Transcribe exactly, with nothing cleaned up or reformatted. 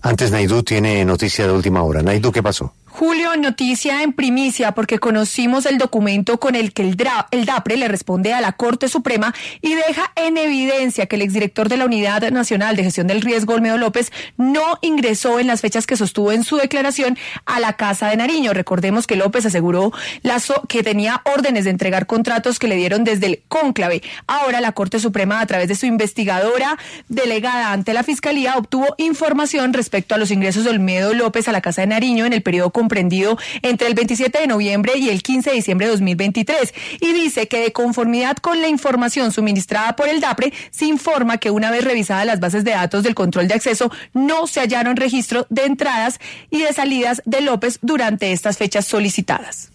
Antes Naidú tiene noticia de última hora. Naidú, ¿qué pasó? Julio, noticia en primicia porque conocimos el documento con el que el, Dra- el DAPRE le responde a la Corte Suprema y deja en evidencia que el exdirector de la Unidad Nacional de Gestión del Riesgo, Olmedo López, no ingresó en las fechas que sostuvo en su declaración a la Casa de Nariño. Recordemos que López aseguró la so- que tenía órdenes de entregar contratos que le dieron desde el cónclave. Ahora la Corte Suprema, a través de su investigadora delegada ante la Fiscalía, obtuvo información respecto a los ingresos de Olmedo López a la Casa de Nariño en el periodo comprendido entre el veintisiete de noviembre y el quince de diciembre de dos mil veintitrés, y dice que de conformidad con la información suministrada por el DAPRE, se informa que una vez revisadas las bases de datos del control de acceso, no se hallaron registro de entradas y de salidas de López durante estas fechas solicitadas.